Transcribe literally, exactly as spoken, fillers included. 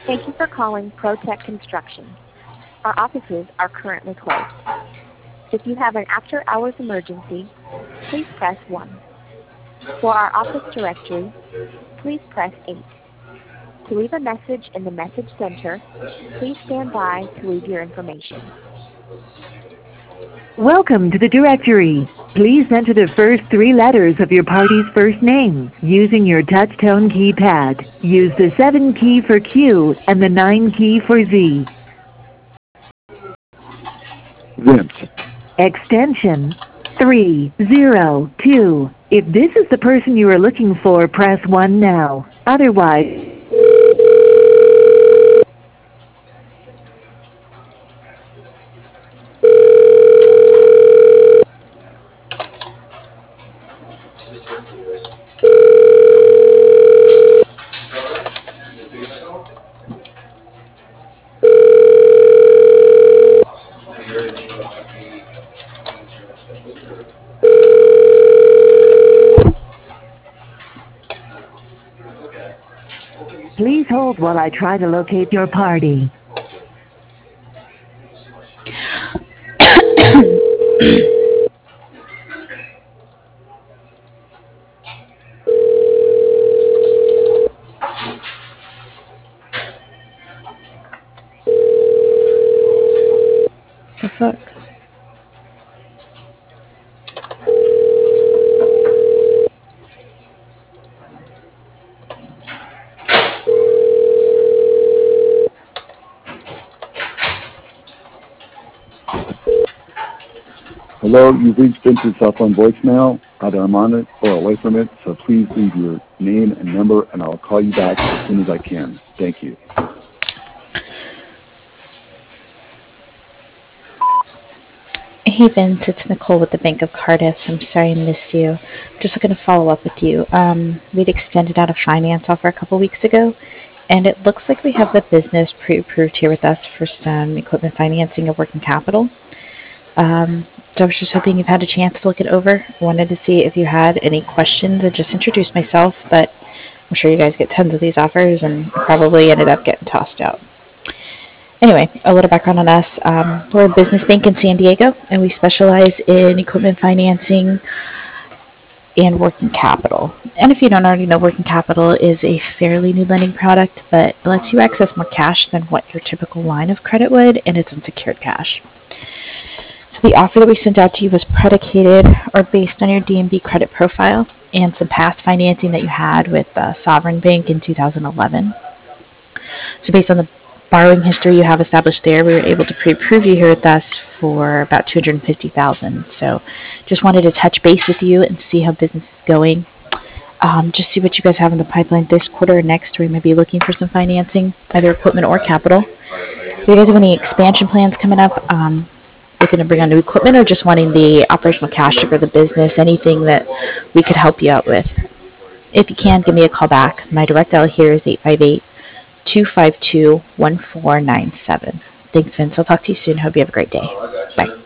Thank you for calling ProTech Construction. Our offices are currently closed. If you have an after-hours emergency, please press one. For our office directory, please press eight. To leave a message in the message center, please stand by to leave your information. Welcome to the directory. Please enter the first three letters of your party's first name using your touch-tone keypad. Use the seven key for Q and the nine key for Z. Vince. Extension three zero two. If this is the person you are looking for, press one now. Otherwise, please hold while I try to locate your party. The fuck? Hello, you've reached Vince's cell phone voicemail. Either I'm on it or away from it, so please leave your name and number, and I'll call you back as soon as I can. Thank you. Hey Vince, it's Nicole with the Bank of Cardiff. I'm sorry I missed you. Just looking to follow up with you. Um, we'd extended out a finance offer a couple weeks ago, and it looks like we have the business pre-approved here with us for some equipment financing and working capital. Um, so I was just hoping you've had a chance to look it over. Wanted to see if you had any questions and just introduce myself, but I'm sure you guys get tons of these offers and probably ended up getting tossed out. Anyway, a little background on us. Um, we're a business bank in San Diego, and we specialize in equipment financing and working capital. And if you don't already know, working capital is a fairly new lending product, but it lets you access more cash than what your typical line of credit would, and it's unsecured cash. So the offer that we sent out to you was predicated or based on your D M B credit profile and some past financing that you had with uh, Sovereign Bank in two thousand eleven. So based on the borrowing history you have established there, we were able to pre-approve you here with us for about two hundred fifty thousand dollars. So just wanted to touch base with you and see how business is going. Um, just see what you guys have in the pipeline this quarter or next, where you may be looking for some financing, either equipment or capital. Do you guys have any expansion plans coming up? Um, looking to bring on new equipment, or just wanting the operational cash to grow the business? Anything that we could help you out with. If you can, give me a call back. My direct dial here is eight five eight, two five two, one four nine seven. Thanks, Vince. I'll talk to you soon. Hope you have a great day. Bye.